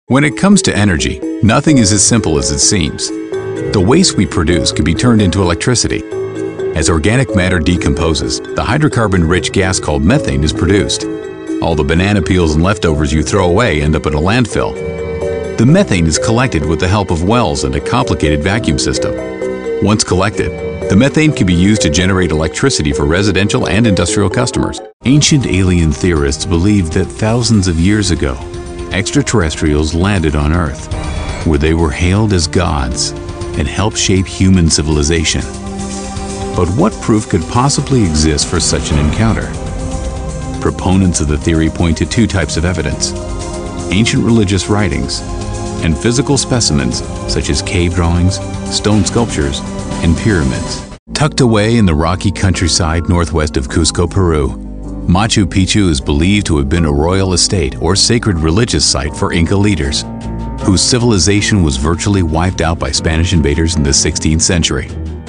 When it comes to energy, nothing is as simple as it seems. The waste we produce can be turned into electricity. As organic matter decomposes, the hydrocarbon-rich gas called methane is produced. All the banana peels and leftovers you throw away end up in a landfill. The methane is collected with the help of wells and a complicated vacuum system. Once collected, the methane can be used to generate electricity for residential and industrial customers. Ancient alien theorists believed that thousands of years ago, extraterrestrials landed on Earth, where they were hailed as gods and helped shape human civilization. But what proof could possibly exist for such an encounter? Proponents of the theory point to two types of evidence: ancient religious writings and physical specimens such as cave drawings, stone sculptures, and pyramids. Tucked away in the rocky countryside northwest of Cusco, Peru, Machu Picchu is believed to have been a royal estate or sacred religious site for Inca leaders, whose civilization was virtually wiped out by Spanish invaders in the 16th century.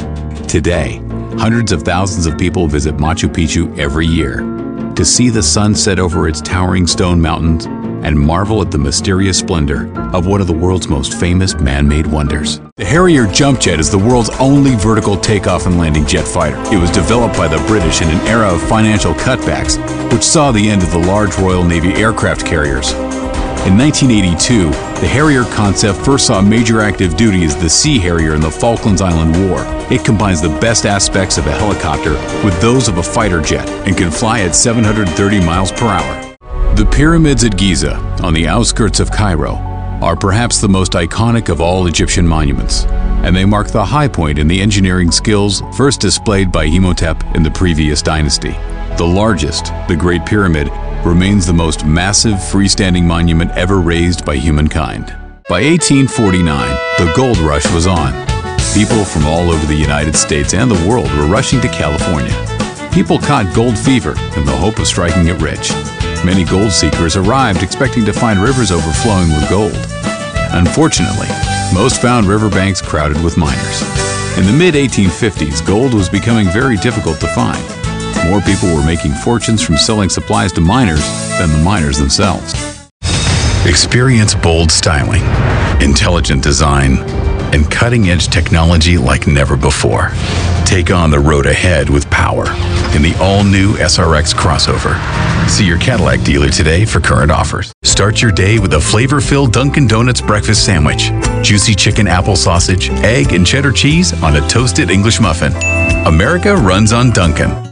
Today, hundreds of thousands of people visit Machu Picchu every year to see the sun set over its towering stone mountains and marvel at the mysterious splendor of one of the world's most famous man-made wonders. The Harrier jump jet is the world's only vertical takeoff and landing jet fighter. It was developed by the British in an era of financial cutbacks, which saw the end of the large Royal Navy aircraft carriers. In 1982, the Harrier concept first saw major active duty as the Sea Harrier in the Falklands Island War. It combines the best aspects of a helicopter with those of a fighter jet and can fly at 730 miles per hour. The pyramids at Giza, on the outskirts of Cairo, are perhaps the most iconic of all Egyptian monuments, and they mark the high point in the engineering skills first displayed by Imhotep in the previous dynasty. The largest, the Great Pyramid, remains the most massive freestanding monument ever raised by humankind. By 1849, the gold rush was on. People from all over the United States and the world were rushing to California. People caught gold fever in the hope of striking it rich. Many gold seekers arrived expecting to find rivers overflowing with gold. Unfortunately, most found riverbanks crowded with miners. In the mid-1850s, gold was becoming very difficult to find. More people were making fortunes from selling supplies to miners than the miners themselves. Experience bold styling, intelligent design, and cutting-edge technology like never before. Take on the road ahead with power in the all-new SRX crossover. See your Cadillac dealer today for current offers. Start your day with a flavor-filled Dunkin' Donuts breakfast sandwich. Juicy chicken apple sausage, egg, and cheddar cheese on a toasted English muffin. America runs on Dunkin'.